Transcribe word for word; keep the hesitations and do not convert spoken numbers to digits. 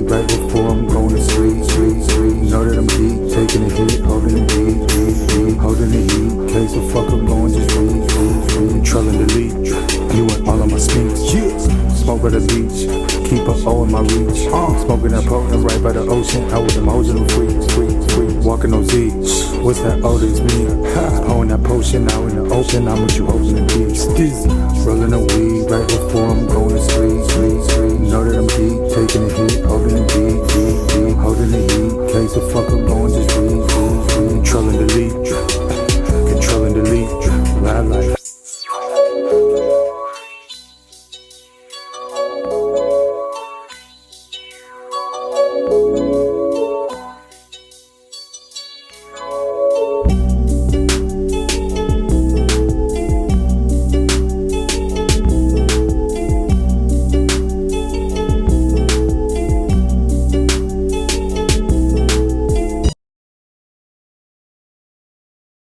weed right before I'm going to sleep, sleep, sleep. Know that I'm deep, taking a hit, holding the heat, heat, heat. Holding the heat, case of fuck I'm going just read, read, read. Trailing the lead, you and all of my speech. Smoke at the beach, keep a O in my reach. Smoking that potent right by the ocean, out with them hoes in the freeze, freeze, freeze. Walking on Z's, what's that O? That's me. Pouring that potion out in the open, I'm what you hoping to be. Rolling the weed right before I'm going to sleep, sleep, sleep. Know that I'm deep, taking a hit, holding the heat, heat, heat. Holding the heat, case of fuck I'm